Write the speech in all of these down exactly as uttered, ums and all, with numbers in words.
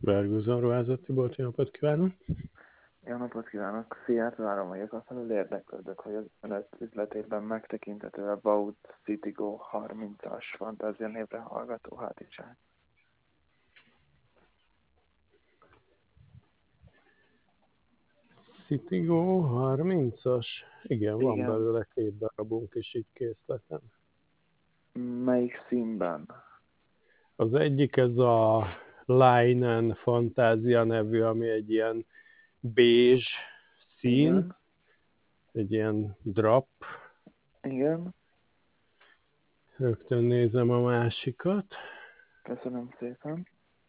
Bergőzön Ruházat Tibor, jó napot kívánok! Jó napot kívánok! Szijjártó Áron vagyok, aztán érdeklődök, hogy az önök üzletében megtekinthető a Baut Citigo harmincas fantázia névre hallgató hátizsák. Citigo harmincas? Igen, van Igen. belőle két darabunk is így készleten. Melyik színben? Az egyik ez a Linen Fantázia nevű, ami egy ilyen bézs szín, Igen. egy ilyen drap. Igen. Rögtön nézem a másikat. Köszönöm szépen.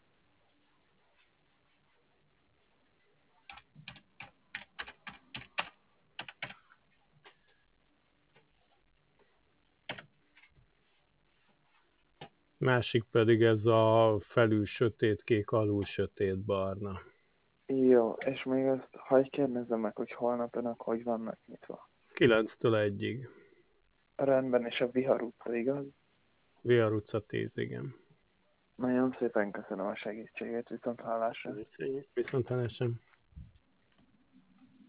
Másik pedig ez a felül sötétkék, alul sötétbarna. Jó, és még ezt hagyj kérdezzem meg, hogy holnap önök hogy vannak nyitva. kilenctől egyig. Rendben, és a Vihar utca, igaz? Vihar utca tíz, igen. Nagyon szépen köszönöm a segítséget, viszont hallásra. Viszont hallásra.